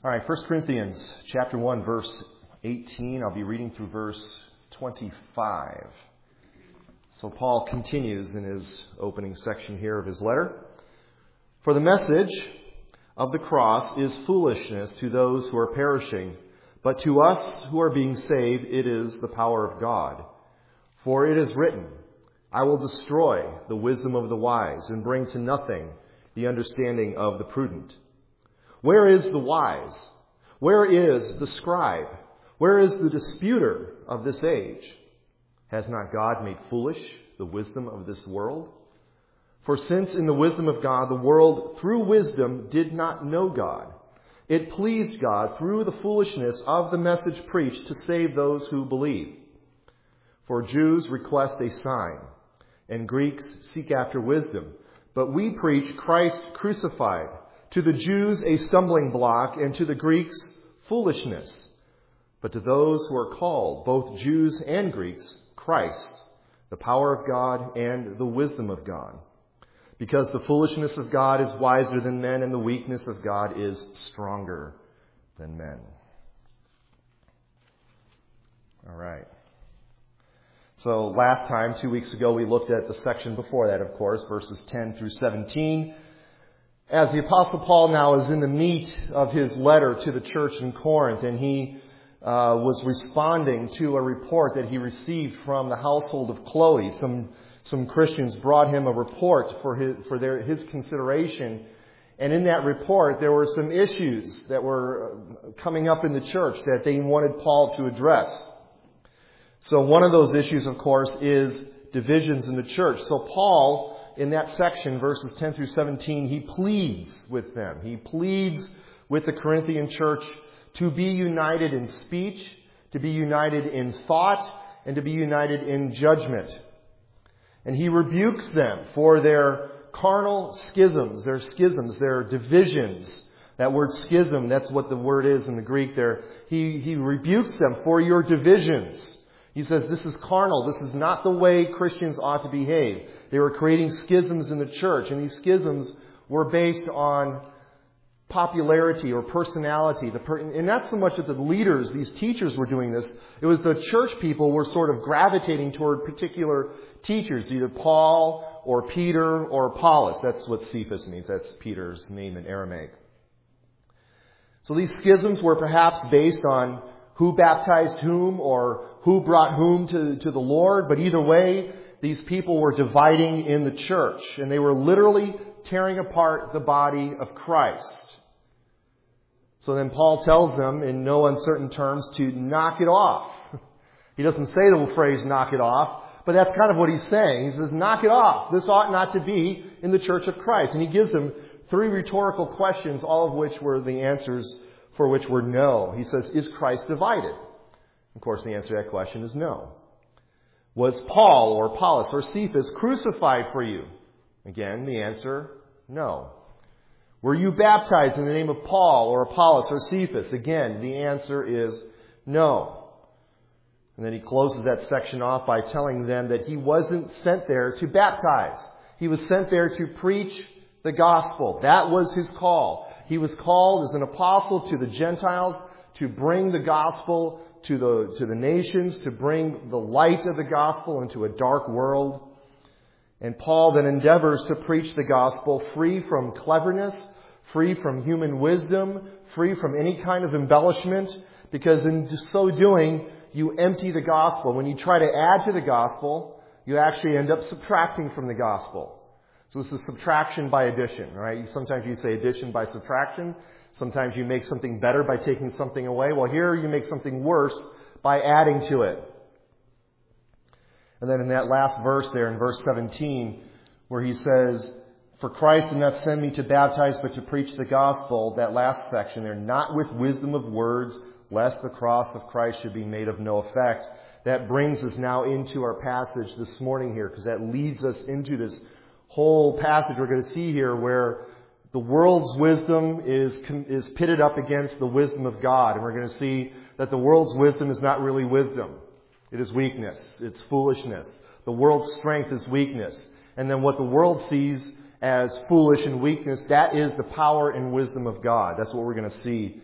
All right, 1 Corinthians chapter 1, verse 18. I'll be reading through verse 25. So Paul continues in his opening section here of his letter. For the message of the cross is foolishness to those who are perishing, but to us who are being saved it is the power of God. For it is written, I will destroy the wisdom of the wise and bring to nothing the understanding of the prudent. Where is the wise? Where is the scribe? Where is the disputer of this age? Has not God made foolish the wisdom of this world? For since in the wisdom of God, the world through wisdom did not know God, it pleased God through the foolishness of the message preached to save those who believe. For Jews request a sign, and Greeks seek after wisdom. But we preach Christ crucified, to the Jews a stumbling block, and to the Greeks foolishness. But to those who are called, both Jews and Greeks, Christ, the power of God and the wisdom of God. Because the foolishness of God is wiser than men, and the weakness of God is stronger than men. All right. So last time, 2 weeks ago, we looked at the section before that, of course, verses 10 through 17. As the Apostle Paul now is in the meat of his letter to the church in Corinth, and he was responding to a report that he received from the household of Chloe. Some Christians brought him a report for his consideration. And in that report, there were some issues that were coming up in the church that they wanted Paul to address. So one of those issues, of course, is divisions in the church. So Paul, in that section, verses 10 through 17, he pleads with them. He pleads with the Corinthian church to be united in speech, to be united in thought, and to be united in judgment. And he rebukes them for their carnal schisms, their divisions. That word schism, that's what the word is in the Greek there. He rebukes them for your divisions. He says this is carnal. This is not the way Christians ought to behave. They were creating schisms in the church, and these schisms were based on popularity or personality. And not so much that the leaders, these teachers, were doing this. It was the church people were sort of gravitating toward particular teachers, either Paul or Peter or Apollos. That's what Cephas means. That's Peter's name in Aramaic. So these schisms were perhaps based on who baptized whom or who brought whom to the Lord. But either way, these people were dividing in the church, and they were literally tearing apart the body of Christ. So then Paul tells them in no uncertain terms to knock it off. He doesn't say the phrase knock it off, but that's kind of what he's saying. He says, knock it off. This ought not to be in the church of Christ. And he gives them 3 rhetorical questions, all of which were the answers for which were no. He says, is Christ divided? Of course, the answer to that question is no. Was Paul or Apollos or Cephas crucified for you? Again, the answer, no. Were you baptized in the name of Paul or Apollos or Cephas? Again, the answer is no. And then he closes that section off by telling them that he wasn't sent there to baptize. He was sent there to preach the gospel. That was his call. He was called as an apostle to the Gentiles to bring the gospel to the nations, to bring the light of the gospel into a dark world. And Paul then endeavors to preach the gospel free from cleverness, free from human wisdom, free from any kind of embellishment, because in so doing, you empty the gospel. When you try to add to the gospel, you actually end up subtracting from the gospel. So this is subtraction by addition, right? Sometimes you say addition by subtraction. Sometimes you make something better by taking something away. Well, here you make something worse by adding to it. And then in that last verse there, in verse 17, where he says, for Christ did not send me to baptize, but to preach the gospel, that last section there, not with wisdom of words, lest the cross of Christ should be made of no effect. That brings us now into our passage this morning here, because that leads us into this whole passage we're going to see here where the world's wisdom is pitted up against the wisdom of God. And we're going to see that the world's wisdom is not really wisdom. It is weakness. It's foolishness. The world's strength is weakness. And then what the world sees as foolish and weakness, that is the power and wisdom of God. That's what we're going to see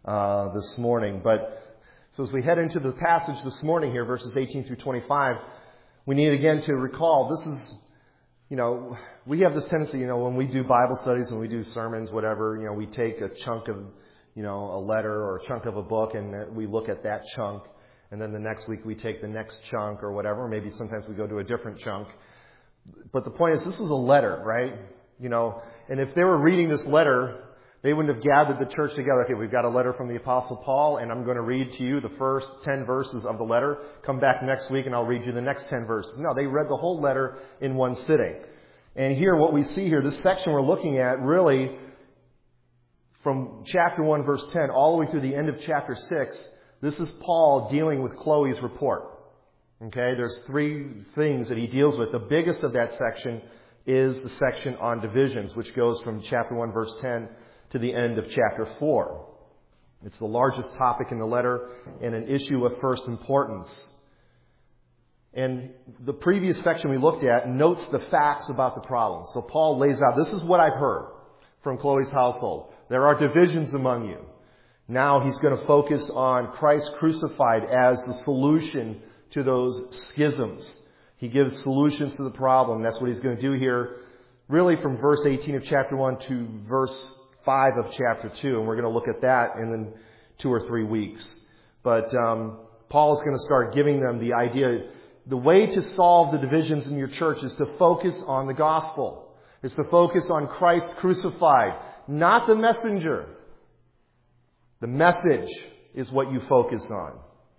this morning. So as we head into the passage this morning here, verses 18 through 25, we need again to recall this is, we have this tendency, when we do Bible studies, when we do sermons, whatever, we take a chunk of, a letter or a chunk of a book and we look at that chunk. And then the next week we take the next chunk or whatever. Maybe sometimes we go to a different chunk. But the point is, this is a letter, right? And if they were reading this letter, they wouldn't have gathered the church together. Okay, we've got a letter from the Apostle Paul, and I'm going to read to you the first 10 verses of the letter. Come back next week and I'll read you the next 10 verses. No, they read the whole letter in one sitting. And here, what we see here, this section we're looking at, really, from chapter 1, verse 10, all the way through the end of chapter 6, this is Paul dealing with Chloe's report. Okay, there's three things that he deals with. The biggest of that section is the section on divisions, which goes from chapter 1, verse 10 to the end of chapter 4. It's the largest topic in the letter and an issue of first importance. And the previous section we looked at notes the facts about the problem. So Paul lays out, this is what I've heard from Chloe's household. There are divisions among you. Now he's going to focus on Christ crucified as the solution to those schisms. He gives solutions to the problem. That's what he's going to do here, really from verse 18 of chapter 1 to verse 5 of chapter 2. And we're going to look at that in 2 or 3 weeks. But Paul is going to start giving them the idea. The way to solve the divisions in your church is to focus on the gospel. It's to focus on Christ crucified, not the messenger. The message is what you focus on.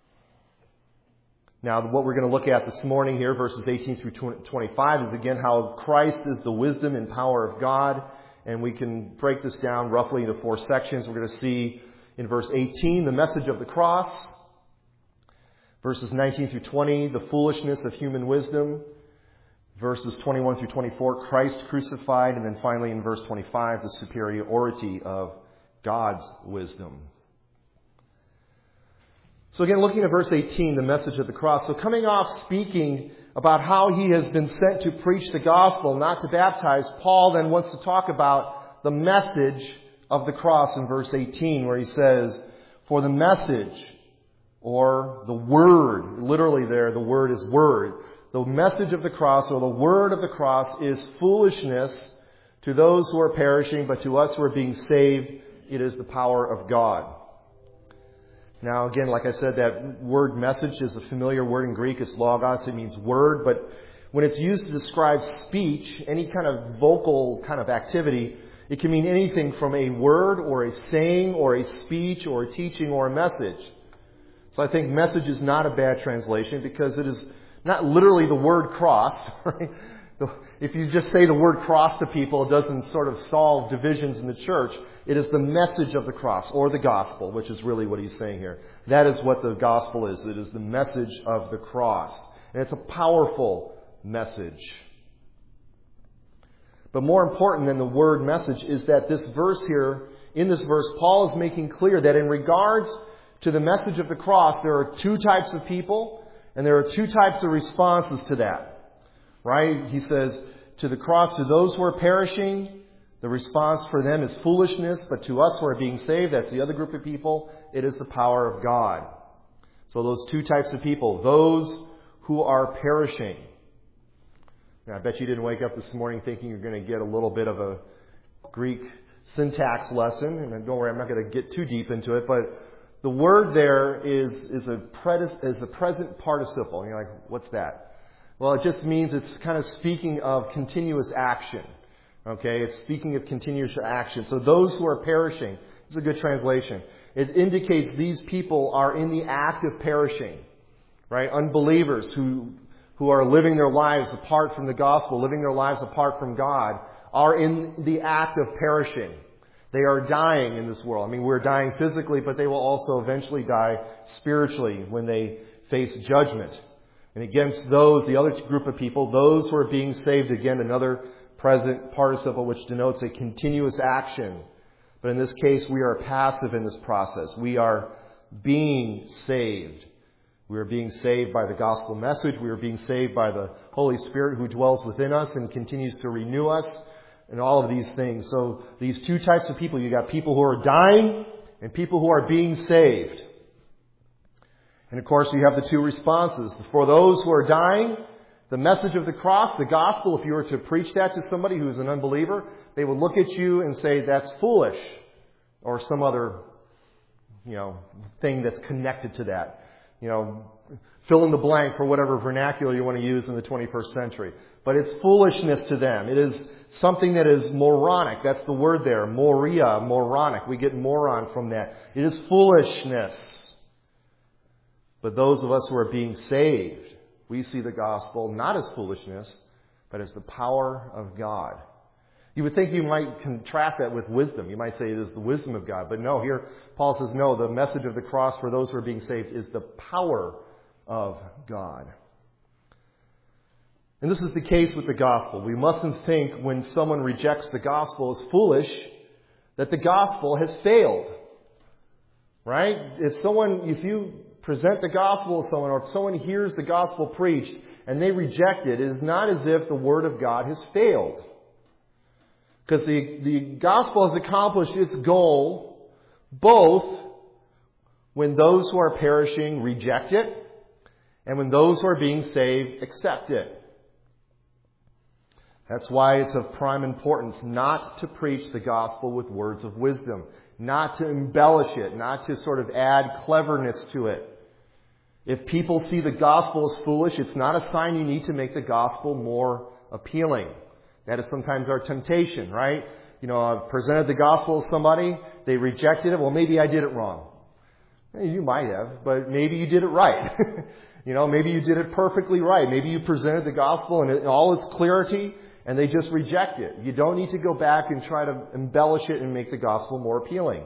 Now, what we're going to look at this morning here, verses 18 through 25, is again how Christ is the wisdom and power of God. And we can break this down roughly into 4 sections. We're going to see in verse 18 the message of the cross. Verses 19 through 20, the foolishness of human wisdom. Verses 21 through 24, Christ crucified. And then finally in verse 25, the superiority of God's wisdom. So again, looking at verse 18, the message of the cross. So coming off speaking about how he has been sent to preach the gospel, not to baptize, Paul then wants to talk about the message of the cross in verse 18, where he says, for the message, or the word, literally there, the word is word. The message of the cross, or the word of the cross, is foolishness to those who are perishing, but to us who are being saved, it is the power of God. Now, again, like I said, that word message is a familiar word in Greek. It's logos. It means word. But when it's used to describe speech, any kind of vocal kind of activity, it can mean anything from a word or a saying or a speech or a teaching or a message. So I think message is not a bad translation because it is not literally the word cross. Right? If you just say the word cross to people, it doesn't sort of solve divisions in the church. It is the message of the cross, or the gospel, which is really what he's saying here. That is what the gospel is. It is the message of the cross. And it's a powerful message. But more important than the word message is that this verse here, in this verse, Paul is making clear that in regards to the message of the cross, there are 2 types of people, and there are 2 types of responses to that. Right? He says, to the cross, to those who are perishing, the response for them is foolishness, but to us who are being saved, that's the other group of people, it is the power of God. So those 2 types of people, those who are perishing. Now, I bet you didn't wake up this morning thinking you're going to get a little bit of a Greek syntax lesson, and don't worry, I'm not going to get too deep into it, but the word there is a present participle. And you're like, what's that? Well, it just means it's kind of speaking of continuous action. Okay, it's speaking of continuous action. So those who are perishing, it's a good translation. It indicates these people are in the act of perishing. Right? Unbelievers who are living their lives apart from the gospel, living their lives apart from God, are in the act of perishing. They are dying in this world. I mean, we're dying physically, but they will also eventually die spiritually when they face judgment. And against those, the other group of people, those who are being saved, again, another present participle which denotes a continuous action. But in this case, we are passive in this process. We are being saved. We are being saved by the gospel message. We are being saved by the Holy Spirit who dwells within us and continues to renew us and all of these things. So these 2 types of people, you got people who are dying and people who are being saved. And of course, you have the two responses. For those who are dying, the message of the cross, the gospel, if you were to preach that to somebody who is an unbeliever, they would look at you and say, that's foolish, or some other, thing that's connected to that. Fill in the blank for whatever vernacular you want to use in the 21st century. But it's foolishness to them. It is something that is moronic. That's the word there. Moria, moronic. We get moron from that. It is foolishness. But those of us who are being saved, we see the gospel not as foolishness, but as the power of God. You would think you might contrast that with wisdom. You might say it is the wisdom of God. But no, here Paul says, no, the message of the cross for those who are being saved is the power of God. And this is the case with the gospel. We mustn't think when someone rejects the gospel as foolish that the gospel has failed. Right? If you present the gospel to someone, or if someone hears the gospel preached and they reject it, it is not as if the word of God has failed. Because the gospel has accomplished its goal both when those who are perishing reject it and when those who are being saved accept it. That's why it's of prime importance not to preach the gospel with words of wisdom, not to embellish it, not to sort of add cleverness to it. If people see the gospel as foolish, it's not a sign you need to make the gospel more appealing. That is sometimes our temptation, right? I've presented the gospel to somebody, they rejected it. Well, maybe I did it wrong. You might have, but maybe you did it right. Maybe you did it perfectly right. Maybe you presented the gospel in all its clarity and they just reject it. You don't need to go back and try to embellish it and make the gospel more appealing.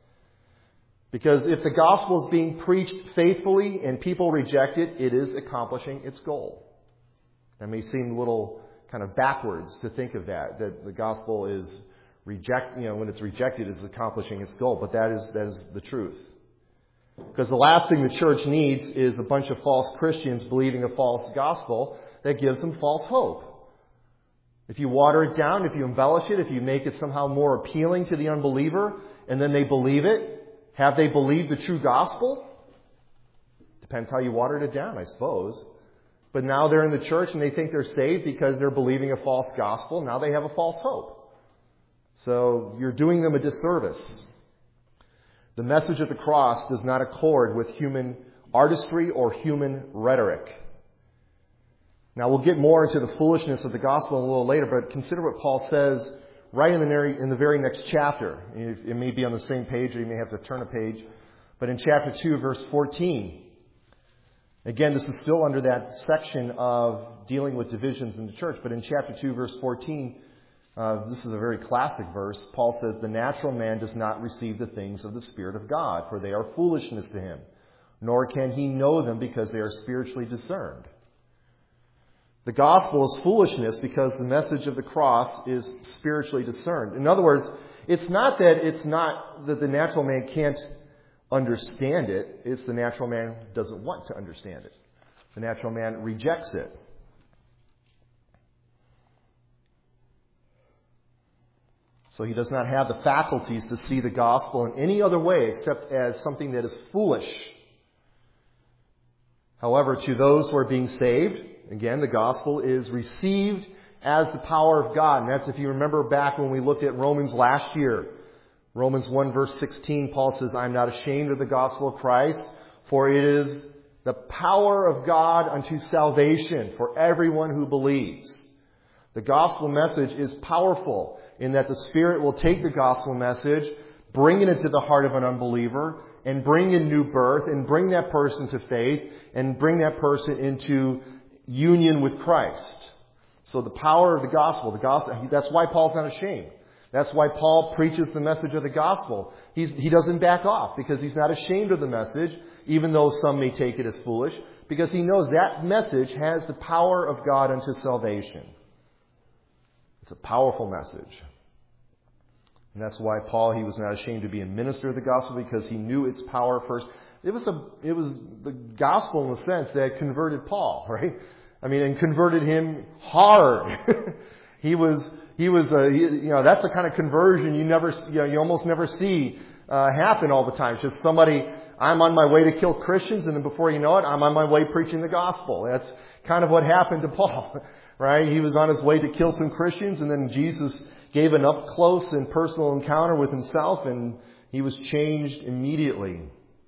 Because if the gospel is being preached faithfully and people reject it, it is accomplishing its goal. That may seem a little kind of backwards to think of that the gospel is when it's rejected, is accomplishing its goal. But that is the truth. Because the last thing the church needs is a bunch of false Christians believing a false gospel that gives them false hope. If you water it down, if you embellish it, if you make it somehow more appealing to the unbeliever, and then they believe it, have they believed the true gospel? Depends how you watered it down, I suppose. But now they're in the church and they think they're saved because they're believing a false gospel. Now they have a false hope. So you're doing them a disservice. The message of the cross does not accord with human artistry or human rhetoric. Now we'll get more into the foolishness of the gospel a little later, but consider what Paul says right in the very next chapter. It may be on the same page or you may have to turn a page. But in chapter 2, verse 14, again, this is still under that section of dealing with divisions in the church. But in chapter 2, verse 14, this is a very classic verse. Paul says, the natural man does not receive the things of the Spirit of God, for they are foolishness to him. Nor can he know them because they are spiritually discerned. The gospel is foolishness because the message of the cross is spiritually discerned. In other words, it's not that the natural man can't understand it. It's the natural man doesn't want to understand it. The natural man rejects it. So he does not have the faculties to see the gospel in any other way except as something that is foolish. However, to those who are being saved, again, the gospel is received as the power of God. And that's if you remember back when we looked at Romans last year. Romans 1 verse 16, Paul says, I'm not ashamed of the gospel of Christ, for it is the power of God unto salvation for everyone who believes. The gospel message is powerful in that the Spirit will take the gospel message, bring it into the heart of an unbeliever, and bring in new birth, and bring that person to faith, and bring that person into union with Christ. So the power of the gospel, that's why Paul's not ashamed. That's why Paul preaches the message of the gospel. He doesn't back off because he's not ashamed of the message, even though some may take it as foolish, because he knows that message has the power of God unto salvation. It's a powerful message. And that's why Paul, he was not ashamed to be a minister of the gospel because he knew its power first. It was the gospel in the sense that converted Paul, right? And converted him hard. He was that's the kind of conversion you almost never see happen all the time. It's just somebody, I'm on my way to kill Christians, and then before you know it, I'm on my way preaching the gospel. That's kind of what happened to Paul, right? He was on his way to kill some Christians, and then Jesus gave an up-close and personal encounter with himself, and he was changed immediately.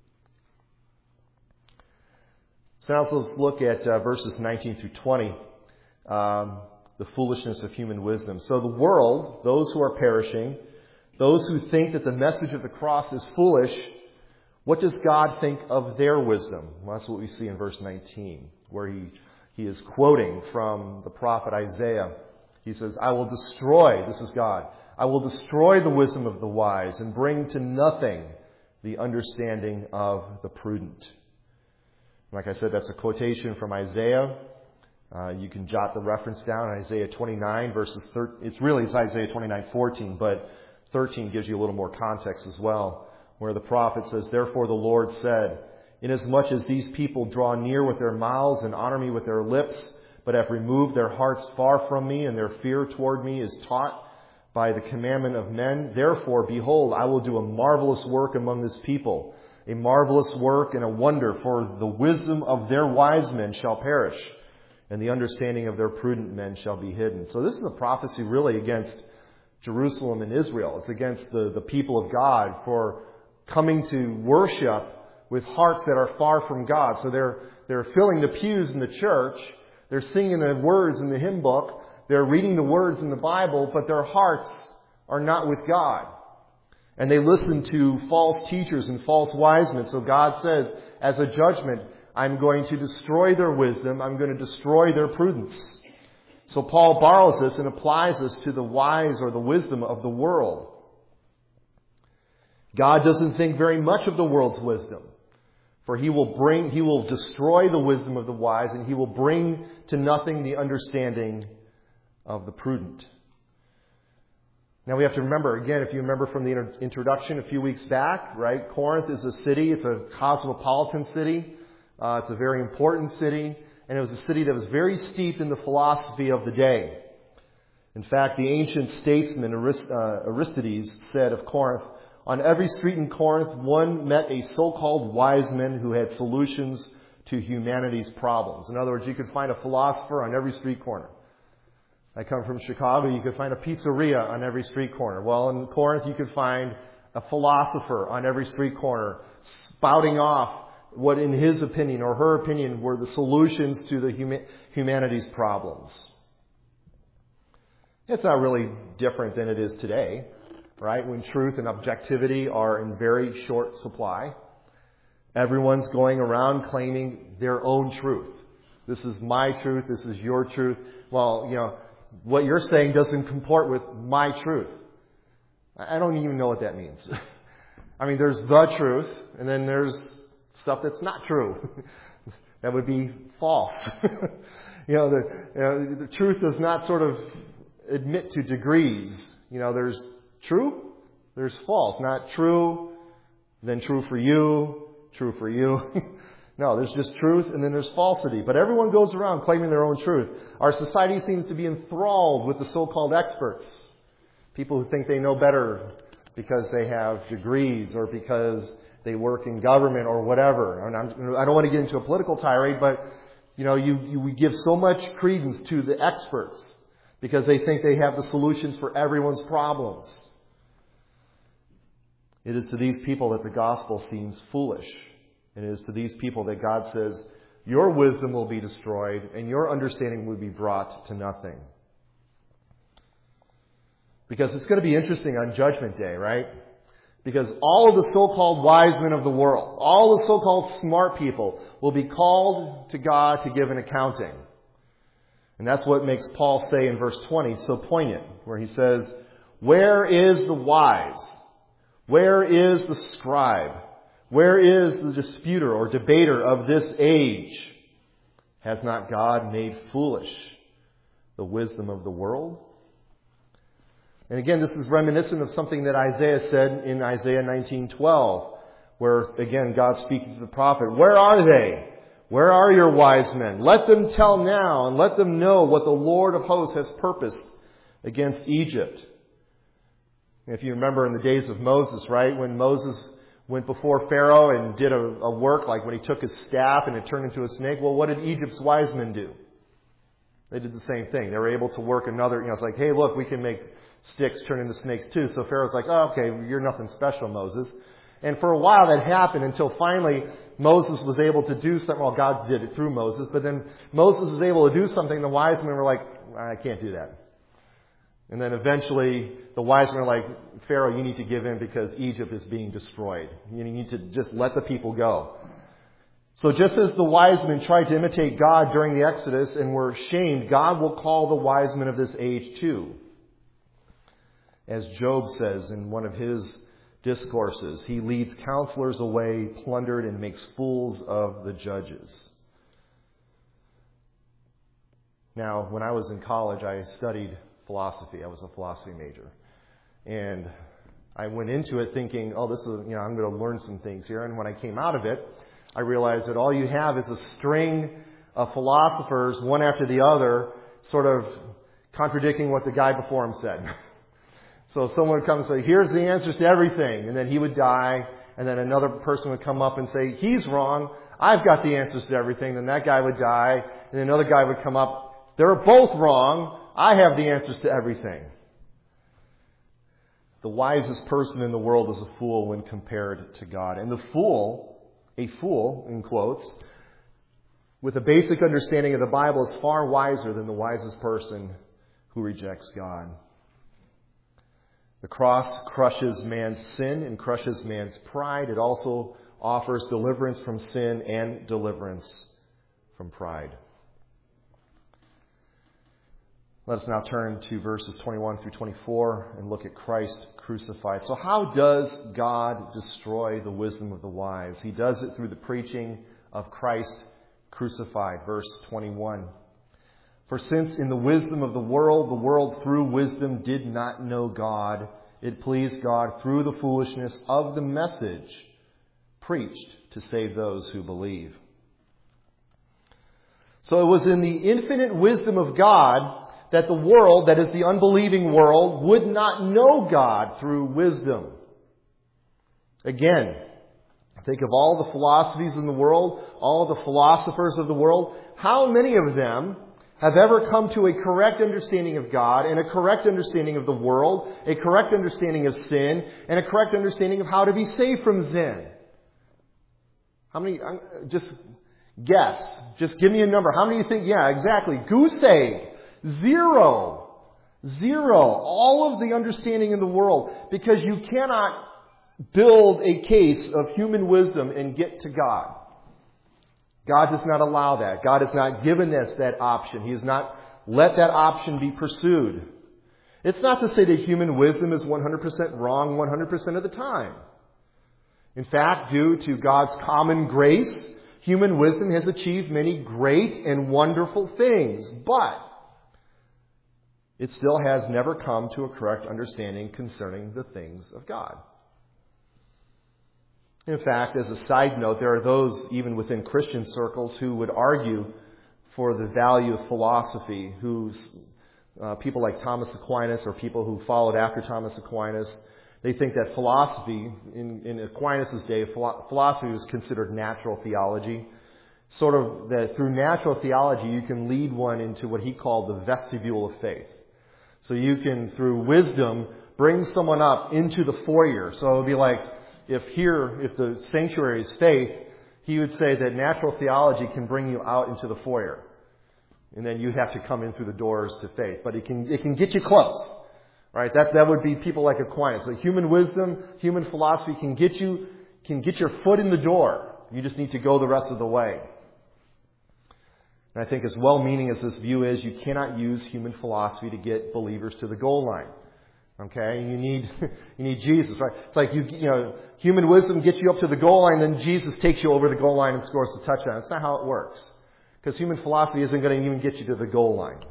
So now let's look at verses 19 through 20, the foolishness of human wisdom. So the world, those who are perishing, those who think that the message of the cross is foolish, what does God think of their wisdom? Well, that's what we see in verse 19, where he is quoting from the prophet Isaiah. He says, I will destroy, this is God, I will destroy the wisdom of the wise and bring to nothing the understanding of the prudent. Like I said, that's a quotation from Isaiah. You can jot the reference down, Isaiah 29 verses 13. It's Isaiah 29:14, but 13 gives you a little more context as well, where the prophet says, Therefore the Lord said, Inasmuch as these people draw near with their mouths and honor me with their lips, but have removed their hearts far from me, and their fear toward me is taught by the commandment of men, therefore, behold, I will do a marvelous work among this people, a marvelous work and a wonder, for the wisdom of their wise men shall perish, and the understanding of their prudent men shall be hidden. So this is a prophecy really against Jerusalem and Israel. It's against the people of God for coming to worship with hearts that are far from God. So they're filling the pews in the church, they're singing the words in the hymn book, they're reading the words in the Bible, but their hearts are not with God. And they listen to false teachers and false wise men. So God says, as a judgment, I'm going to destroy their wisdom. I'm going to destroy their prudence. So Paul borrows this and applies this to the wise or the wisdom of the world. God doesn't think very much of the world's wisdom. For he will destroy the wisdom of the wise, and he will bring to nothing the understanding of the prudent. Now we have to remember, again, if you remember from the introduction a few weeks back, right? Corinth is a city. It's a cosmopolitan city. It's a very important city. And it was a city that was very steeped in the philosophy of the day. In fact, the ancient statesman Aristides said of Corinth, on every street in Corinth, one met a so-called wise man who had solutions to humanity's problems. In other words, you could find a philosopher on every street corner. I come from Chicago, you could find a pizzeria on every street corner. Well, in Corinth, you could find a philosopher on every street corner spouting off what in his opinion or her opinion were the solutions to the humanity's problems. It's not really different than it is today, right? When truth and objectivity are in very short supply, everyone's going around claiming their own truth. This is my truth, this is your truth. Well, what you're saying doesn't comport with my truth. I don't even know what that means. I mean, there's the truth, and then there's stuff that's not true. That would be false. The truth does not sort of admit to degrees. There's true, there's false. Not true, then true for you, true for you. No, there's just truth and then there's falsity. But everyone goes around claiming their own truth. Our society seems to be enthralled with the so-called experts. People who think they know better because they have degrees or because they work in government or whatever. I don't want to get into a political tirade, but we give so much credence to the experts because they think they have the solutions for everyone's problems. It is to these people that the gospel seems foolish. It is to these people that God says, your wisdom will be destroyed and your understanding will be brought to nothing. Because it's going to be interesting on Judgment Day, right? Because all of the so-called wise men of the world, all the so-called smart people will be called to God to give an accounting. And that's what makes Paul say in verse 20 so poignant, where he says, where is the wise? Where is the scribe? Where is the disputer or debater of this age? Has not God made foolish the wisdom of the world? And again, this is reminiscent of something that Isaiah said in Isaiah 19:12, where again God speaking to the prophet, where are they? Where are your wise men? Let them tell now and let them know what the Lord of hosts has purposed against Egypt. If you remember in the days of Moses, right, when Moses went before Pharaoh and did a work, like when he took his staff and it turned into a snake, well, what did Egypt's wise men do? They did the same thing. They were able to work another, it's like, hey, look, we can make sticks turn into snakes too. So Pharaoh's like, oh, okay, you're nothing special, Moses. And for a while that happened until finally Moses was able to do something. Well, God did it through Moses, but then Moses was able to do something. The wise men were like, I can't do that. And then eventually the wise men were like, Pharaoh, you need to give in because Egypt is being destroyed. You need to just let the people go. So just as the wise men tried to imitate God during the Exodus and were shamed, God will call the wise men of this age too. As Job says in one of his discourses, he leads counselors away, plundered, and makes fools of the judges. Now, when I was in college, I studied philosophy. I was a philosophy major. And I went into it thinking, oh, this is, I'm going to learn some things here. And when I came out of it, I realized that all you have is a string of philosophers, one after the other, sort of contradicting what the guy before him said. So someone would come and say, here's the answers to everything. And then he would die. And then another person would come up and say, he's wrong. I've got the answers to everything. Then that guy would die. And another guy would come up. They're both wrong. I have the answers to everything. The wisest person in the world is a fool when compared to God. And the fool, a fool, in quotes, with a basic understanding of the Bible is far wiser than the wisest person who rejects God. The cross crushes man's sin and crushes man's pride. It also offers deliverance from sin and deliverance from pride. Let us now turn to verses 21 through 24 and look at Christ crucified. So how does God destroy the wisdom of the wise? He does it through the preaching of Christ crucified. Verse 21. For since in the wisdom of the world through wisdom did not know God, it pleased God through the foolishness of the message preached to save those who believe. So it was in the infinite wisdom of God that the world, that is the unbelieving world, would not know God through wisdom. Again, think of all the philosophies in the world, all the philosophers of the world. How many of them have ever come to a correct understanding of God and a correct understanding of the world, a correct understanding of sin, and a correct understanding of how to be saved from sin? How many? Just guess. Just give me a number. How many do you think? Yeah, exactly. Goose egg. Zero. All of the understanding in the world. Because you cannot build a case of human wisdom and get to God. God does not allow that. God has not given us that option. He has not let that option be pursued. It's not to say that human wisdom is 100% wrong 100% of the time. In fact, due to God's common grace, human wisdom has achieved many great and wonderful things. But it still has never come to a correct understanding concerning the things of God. In fact, as a side note, there are those even within Christian circles who would argue for the value of philosophy, people like Thomas Aquinas or people who followed after Thomas Aquinas, they think that philosophy, in Aquinas' day, philosophy was considered natural theology. Sort of that through natural theology you can lead one into what he called the vestibule of faith. So you can, through wisdom, bring someone up into the foyer. So it would be like, if the sanctuary is faith, he would say that natural theology can bring you out into the foyer. And then you have to come in through the doors to faith. But it can get you close. Right? That would be people like Aquinas. So human wisdom, human philosophy can get your foot in the door. You just need to go the rest of the way. And I think as well-meaning as this view is, you cannot use human philosophy to get believers to the goal line. Okay? You need Jesus, right? It's like human wisdom gets you up to the goal line, then Jesus takes you over the goal line and scores the touchdown. That's not how it works. Because human philosophy isn't going to even get you to the goal line.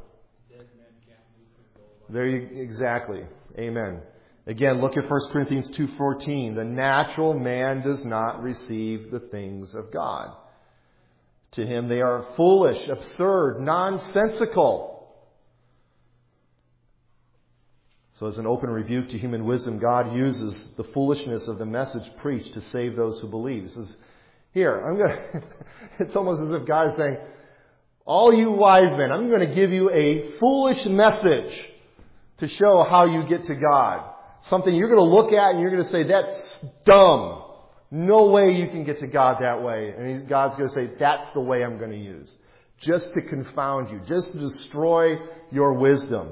Exactly. Amen. Again, look at 1 Corinthians 2:14. The natural man does not receive the things of God. To him they are foolish, absurd, nonsensical. So as an open rebuke to human wisdom, God uses the foolishness of the message preached to save those who believe. He says, here, it's almost as if God is saying, all you wise men, I'm going to give you a foolish message to show how you get to God. Something you're going to look at and you're going to say, that's dumb. No way you can get to God that way. And God's going to say, that's the way I'm going to use. Just to confound you. Just to destroy your wisdom.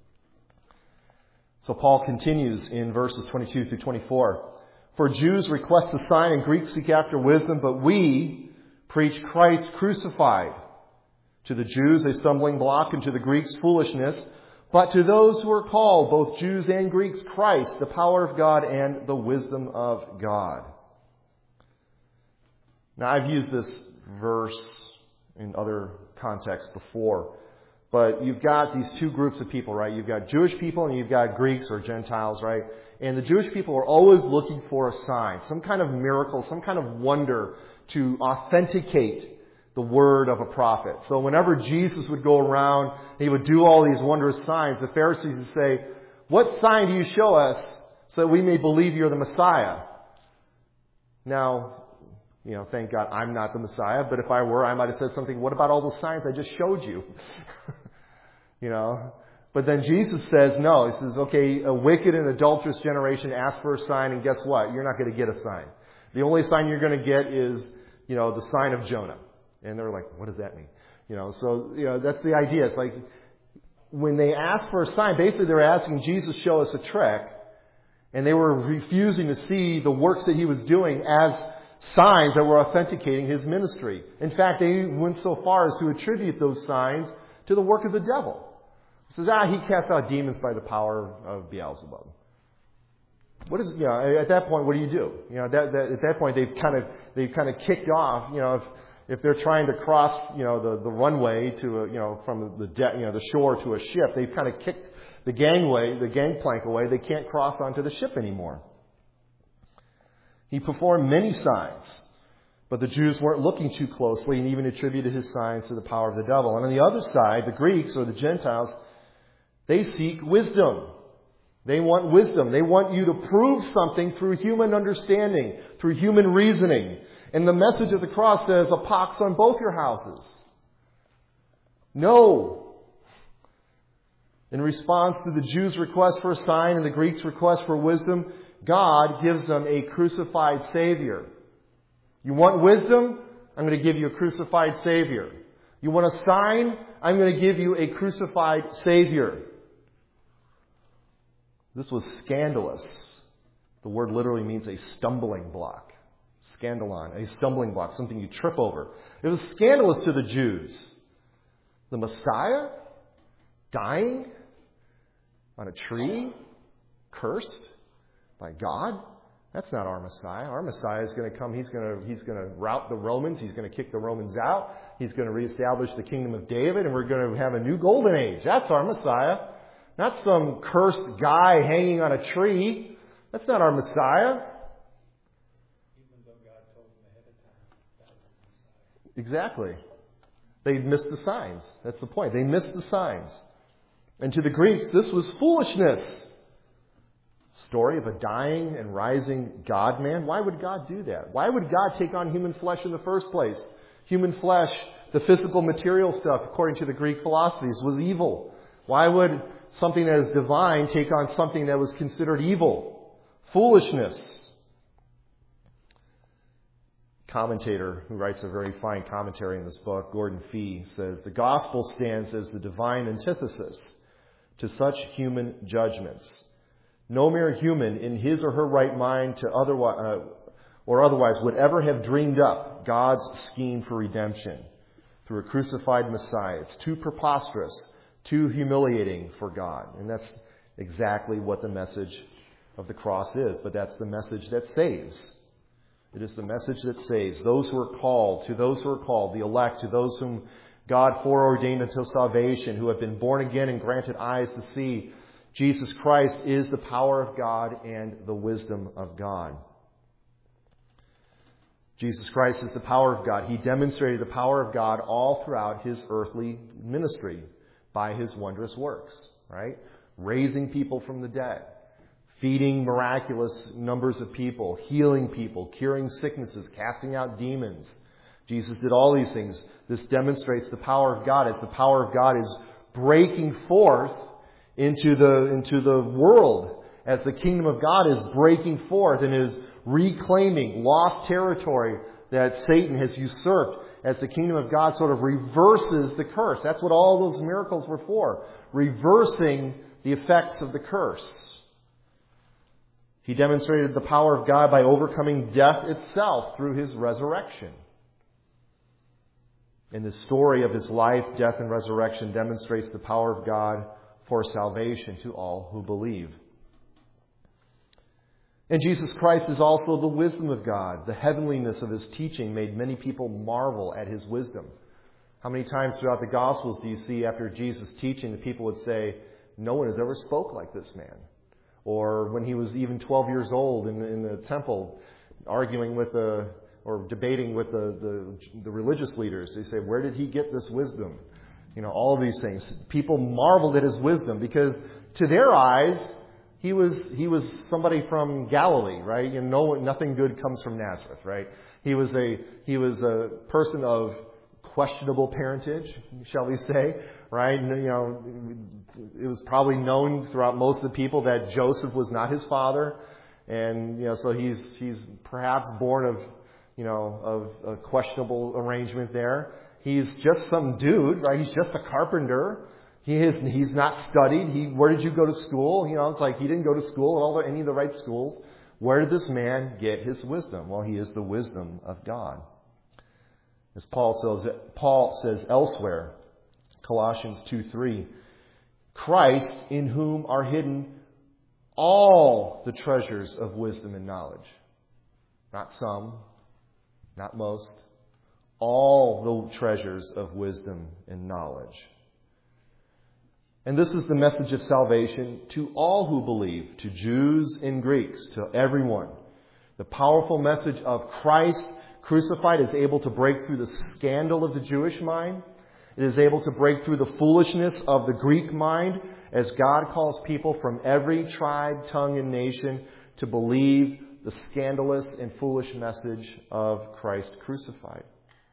So Paul continues in verses 22 through 24. For Jews request a sign and Greeks seek after wisdom, but we preach Christ crucified. To the Jews a stumbling block, and to the Greeks foolishness. But to those who are called, both Jews and Greeks, Christ, the power of God and the wisdom of God. Now, I've used this verse in other contexts before, but you've got these two groups of people, right? You've got Jewish people and you've got Greeks or Gentiles, right? And the Jewish people are always looking for a sign, some kind of miracle, some kind of wonder to authenticate the word of a prophet. So whenever Jesus would go around, he would do all these wondrous signs. The Pharisees would say, what sign do you show us so that we may believe you're the Messiah? Now, thank God I'm not the Messiah, but if I were, I might have said something, what about all those signs I just showed you? But then Jesus says, no. He says, okay, a wicked and adulterous generation asks for a sign, and guess what? You're not going to get a sign. The only sign you're going to get is, the sign of Jonah. And they're like, what does that mean? That's the idea. It's like, when they ask for a sign, basically they're asking Jesus show us a trick, and they were refusing to see the works that he was doing as signs that were authenticating his ministry. In fact, they went so far as to attribute those signs to the work of the devil. It says, he casts out demons by the power of Beelzebub. At that point, what do you do? At that point, they've kind of kicked off. If they're trying to cross, the runway to, from the shore to a ship, they've kind of kicked the gangplank away. They can't cross onto the ship anymore. He performed many signs, but the Jews weren't looking too closely and even attributed his signs to the power of the devil. And on the other side, the Greeks or the Gentiles, they seek wisdom. They want wisdom. They want you to prove something through human understanding, through human reasoning. And the message of the cross says, a pox on both your houses. No. In response to the Jews' request for a sign and the Greeks' request for wisdom, God gives them a crucified Savior. You want wisdom? I'm going to give you a crucified Savior. You want a sign? I'm going to give you a crucified Savior. This was scandalous. The word literally means a stumbling block. Scandalon, a stumbling block, something you trip over. It was scandalous to the Jews. The Messiah dying on a tree, cursed by God. That's not our Messiah. Our Messiah is going to come. He's going to rout the Romans. He's going to kick the Romans out. He's going to reestablish the kingdom of David, and we're going to have a new golden age. That's our Messiah. Not some cursed guy hanging on a tree. That's not our Messiah. Even though God told them ahead of time that was the Messiah. Exactly. They missed the signs. That's the point. They missed the signs. And to the Greeks, this was foolishness. Story of a dying and rising God-man. Why would God do that? Why would God take on human flesh in the first place? Human flesh, the physical material stuff, according to the Greek philosophies, was evil. Why would something that is divine take on something that was considered evil? Foolishness. Commentator who writes a very fine commentary in this book, Gordon Fee, says, the gospel stands as the divine antithesis to such human judgments. No mere human in his or her right mind or otherwise would ever have dreamed up God's scheme for redemption through a crucified Messiah. It's too preposterous, too humiliating for God. And that's exactly what the message of the cross is. But that's the message that saves. It is the message that saves. Those who are called, to those who are called, the elect, to those whom God foreordained until salvation, who have been born again and granted eyes to see. Jesus Christ is the power of God and the wisdom of God. Jesus Christ is the power of God. He demonstrated the power of God all throughout his earthly ministry by his wondrous works, right? raising people from the dead, feeding miraculous numbers of people, healing people, curing sicknesses, casting out demons. Jesus did all these things. This demonstrates the power of God as the power of God is breaking forth into the world, as the kingdom of God is breaking forth and is reclaiming lost territory that Satan has usurped, as the kingdom of God sort of reverses the curse. That's what all those miracles were for, reversing the effects of the curse. He demonstrated the power of God by overcoming death itself through His resurrection. And the story of His life, death, and resurrection demonstrates the power of God for salvation to all who believe. And Jesus Christ is also the wisdom of God. The heavenliness of His teaching made many people marvel at His wisdom. How many times throughout the Gospels do you see after Jesus' teaching, the people would say, "No one has ever spoke like this man." Or when He was even 12 years old in the temple, arguing with or debating with the religious leaders, they say, "Where did He get this wisdom?" All of these things. People marveled at His wisdom because to their eyes, He was somebody from Galilee, right? Nothing good comes from Nazareth, right? He was a person of questionable parentage, shall we say, right? It was probably known throughout most of the people that Joseph was not his father, and so he's perhaps born of a questionable arrangement there. He's just some dude, right? He's just a carpenter. He's not studied. Where did you go to school? It's like he didn't go to school at any of the right schools. Where did this man get his wisdom? Well, he is the wisdom of God. As Paul says elsewhere, Colossians 2:3, Christ in whom are hidden all the treasures of wisdom and knowledge. Not some, not most. All the treasures of wisdom and knowledge. And this is the message of salvation to all who believe, to Jews and Greeks, to everyone. The powerful message of Christ crucified is able to break through the scandal of the Jewish mind. It is able to break through the foolishness of the Greek mind, as God calls people from every tribe, tongue, and nation to believe the scandalous and foolish message of Christ crucified.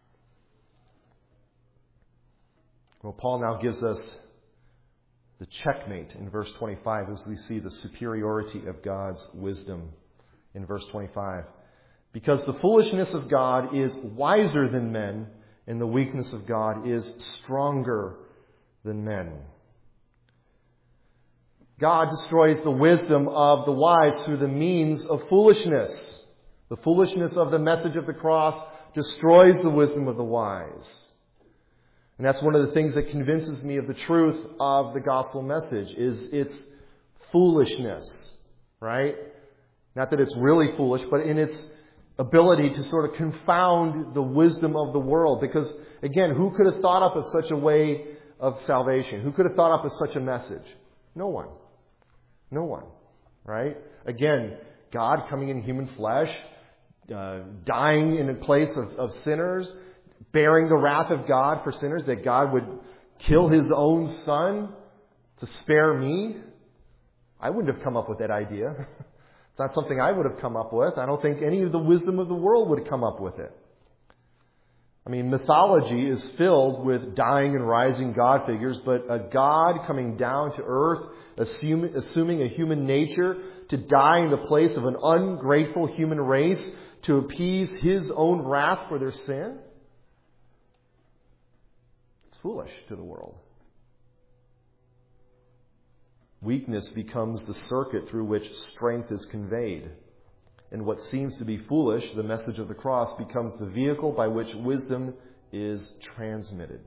Well, Paul now gives us the checkmate in verse 25 as we see the superiority of God's wisdom in verse 25. Because the foolishness of God is wiser than men, and the weakness of God is stronger than men. God destroys the wisdom of the wise through the means of foolishness. The foolishness of the message of the cross destroys the wisdom of the wise. And that's one of the things that convinces me of the truth of the gospel message, is its foolishness, right? Not that it's really foolish, but in its ability to sort of confound the wisdom of the world. Because, again, who could have thought up of such a way of salvation? Who could have thought up of such a message? No one. No one, right? Again, God coming in human flesh, dying in the place of sinners, bearing the wrath of God for sinners, that God would kill His own Son to spare me. I wouldn't have come up with that idea. It's not something I would have come up with. I don't think any of the wisdom of the world would have come up with it. I mean, mythology is filled with dying and rising God figures, but a God coming down to earth, assuming a human nature to die in the place of an ungrateful human race to appease His own wrath for their sin? It's foolish to the world. Weakness becomes the circuit through which strength is conveyed. And what seems to be foolish, the message of the cross, becomes the vehicle by which wisdom is transmitted.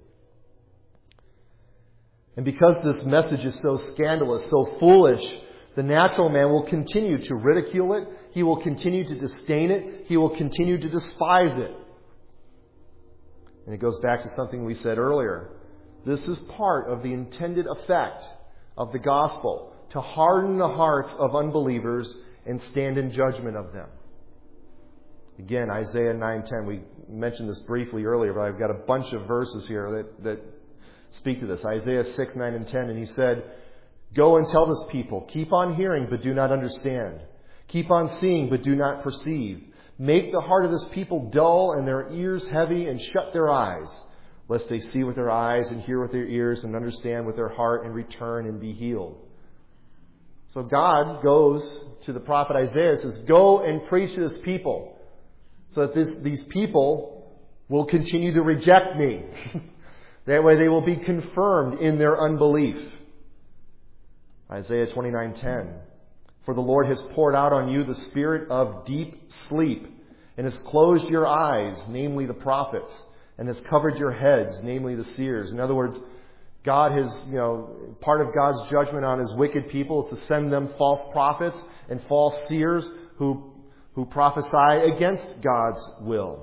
And because this message is so scandalous, so foolish, the natural man will continue to ridicule it. He will continue to disdain it. He will continue to despise it. And it goes back to something we said earlier. This is part of the intended effect of the gospel, to harden the hearts of unbelievers and stand in judgment of them. Again, Isaiah 9:10. We mentioned this briefly earlier, but I've got a bunch of verses here that speak to this. Isaiah 6, 9, and 10. And he said, Go and tell this people, keep on hearing but do not understand. Keep on seeing but do not perceive. Make the heart of this people dull and their ears heavy, and shut their eyes, lest they see with their eyes and hear with their ears and understand with their heart and return and be healed. So God goes to the prophet Isaiah and says, go and preach to this people so that these people will continue to reject me. That way they will be confirmed in their unbelief. Isaiah 29:10. For the Lord has poured out on you the spirit of deep sleep, and has closed your eyes, namely the prophets, and has covered your heads, namely the seers. In other words, God has, part of God's judgment on His wicked people is to send them false prophets and false seers who prophesy against God's will.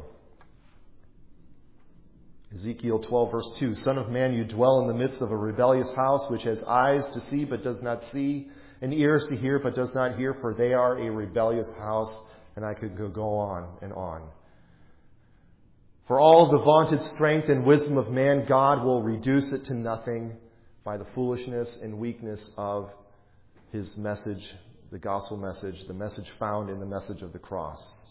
Ezekiel 12 verse 2, Son of man, you dwell in the midst of a rebellious house which has eyes to see but does not see, and ears to hear but does not hear, for they are a rebellious house. And I could go on and on. For all the vaunted strength and wisdom of man, God will reduce it to nothing by the foolishness and weakness of His message, the gospel message, the message found in the message of the cross.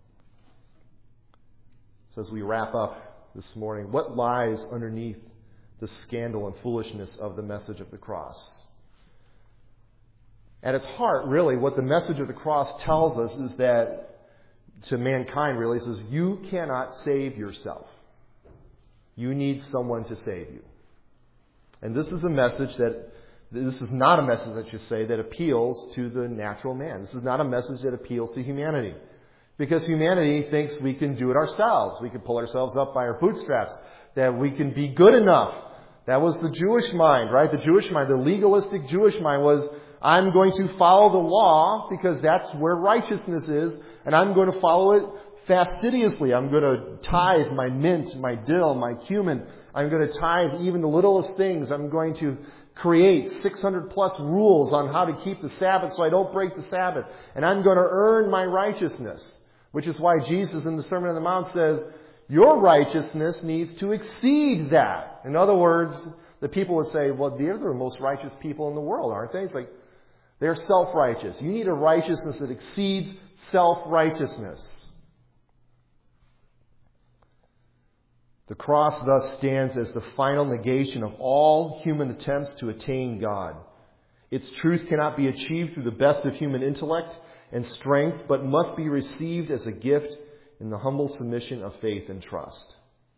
So as we wrap up this morning, what lies underneath the scandal and foolishness of the message of the cross? At its heart, really, what the message of the cross tells us is that, to mankind really, it says, you cannot save yourself. You need someone to save you. And this is not a message that you say that appeals to the natural man. This is not a message that appeals to humanity. Because humanity thinks we can do it ourselves. We can pull ourselves up by our bootstraps. That we can be good enough. That was the Jewish mind, right? The Jewish mind, the legalistic Jewish mind was, I'm going to follow the law because that's where righteousness is, and I'm going to follow it fastidiously. I'm going to tithe my mint, my dill, my cumin. I'm going to tithe even the littlest things. I'm going to create 600 plus rules on how to keep the Sabbath so I don't break the Sabbath. And I'm going to earn my righteousness, which is why Jesus in the Sermon on the Mount says, your righteousness needs to exceed that. In other words, the people would say, well, they're the most righteous people in the world, aren't they? It's like, they're self-righteous. You need a righteousness that exceeds self-righteousness. The cross thus stands as the final negation of all human attempts to attain God. Its truth cannot be achieved through the best of human intellect and strength, but must be received as a gift in the humble submission of faith and trust.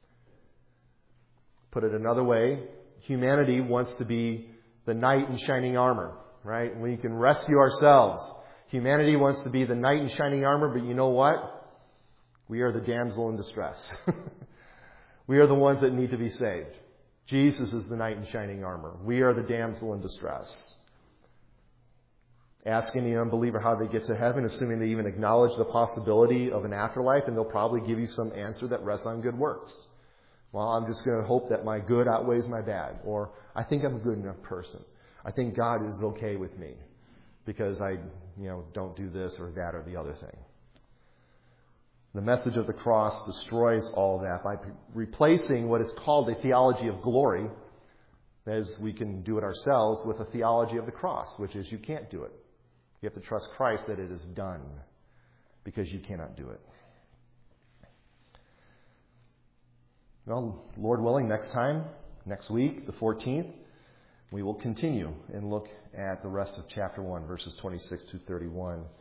Put it another way, humanity wants to be the knight in shining armor. Right? We can rescue ourselves. Humanity wants to be the knight in shining armor, but you know what? We are the damsel in distress. We are the ones that need to be saved. Jesus is the knight in shining armor. We are the damsel in distress. Ask any unbeliever how they get to heaven, assuming they even acknowledge the possibility of an afterlife, and they'll probably give you some answer that rests on good works. Well, I'm just going to hope that my good outweighs my bad, or I think I'm a good enough person. I think God is okay with me because I, don't do this or that or the other thing. The message of the cross destroys all that by replacing what is called a theology of glory, as we can do it ourselves, with a theology of the cross, which is you can't do it. You have to trust Christ that it is done because you cannot do it. Well, Lord willing, next week, the 14th, we will continue and look at the rest of chapter 1, verses 26 to 31.